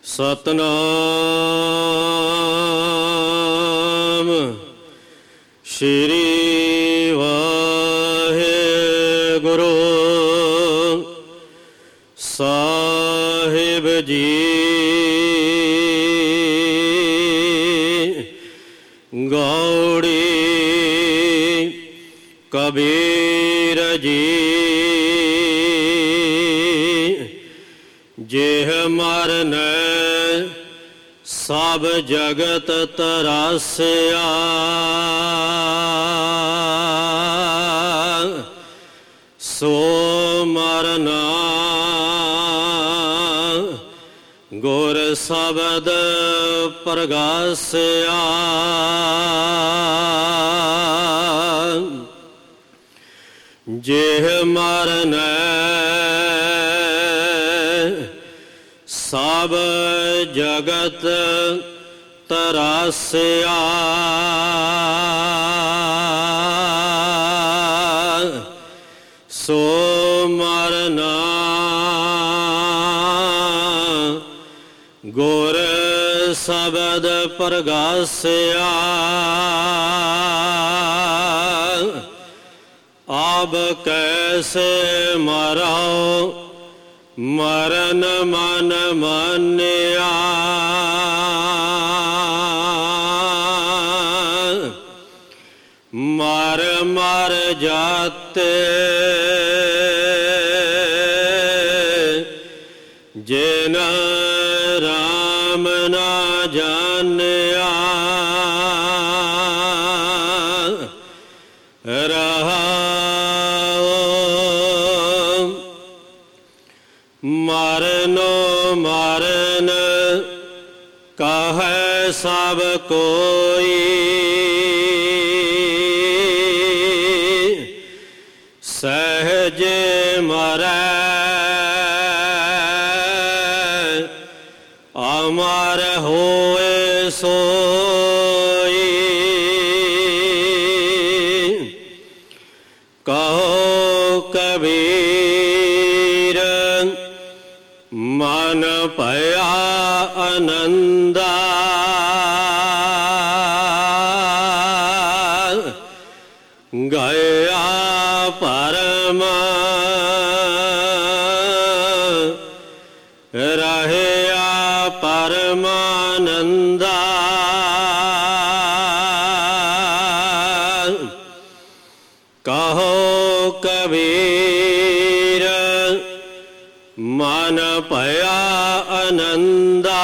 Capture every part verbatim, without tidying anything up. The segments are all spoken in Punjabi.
ਸਤਨਾਮ ਸ਼੍ਰੀ ਵਾਹਿਗੁਰੂ ਸਾਹਿਬ ਜੀ। ਗੌੜੀ ਕਬੀਰ ਜੀ ਜਿਹ ਮਰਨ ਸਭ ਜਗਤ ਤਰਾਸਿਆ, ਸੋ ਮਰਨਾ ਗੁਰ ਸ਼ਬਦ ਪ੍ਰਗਾਸਿਆ। ਜਿਹ ਮਰਨ ਸਭ ਜਗਤ ਤਰਾਸਿਆ, ਸੋ ਮਰਨਾ ਗੁਰ ਸ਼ਬਦ ਪ੍ਰਗਾਸਿਆ। ਆਬ ਕੈਸੇ ਮਰਾਓ ਮਰਨ ਮਨ ਮਾਨਿਆ, ਮਰ ਮਰ ਜਾਤੇ ਜਿਨ ਰਾਮ ਨਾ ਜਾਣਿਆ। ਮਰਨੋ ਮਰਨ ਕਹੈ ਸਭ ਕੋਈ, ਸਹਿਜ ਮਰੈ ਅਮਰ ਹੋਏ ਸੋਈ। ਕਹੋ ਕਬੀਰ ਮਨ ਭਇਆ ਆਨੰਦਾ, ਗਿਆ ਪਰਮ ਰਹਿਆ ਪਰਮਾਨੰਦਾ। ਕਹੋ ਕਬੀਰ ਮਨ ਭਇਆ ਆਨੰਦਾ,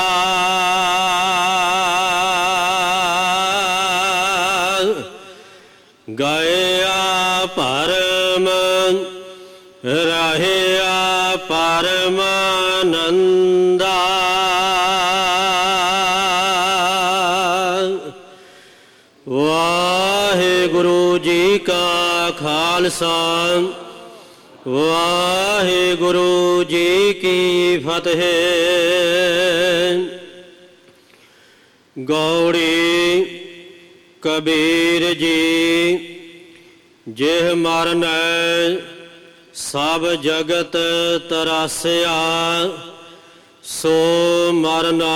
ਗਿਆ ਪਰਮ ਰਹਿਆ ਪਰਮਾਨੰਦਾ। ਵਾਹਿਗੁਰੂ ਜੀ ਕਾ ਖਾਲਸਾ ਵਾਹਿਗੁਰੂ ਜੀ ਕੀ ਫਤਿਹ। ਗੌੜੀ ਕਬੀਰ ਜੀ ਜਿਹ ਮਰਨ ਸਭ ਜਗਤ ਤਰਾਸਿਆ, ਸੋ ਮਰਨਾ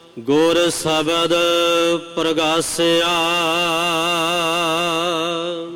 ਗੁਰ ਸ਼ਬਦ ਪ੍ਰਗਾਸਿਆ।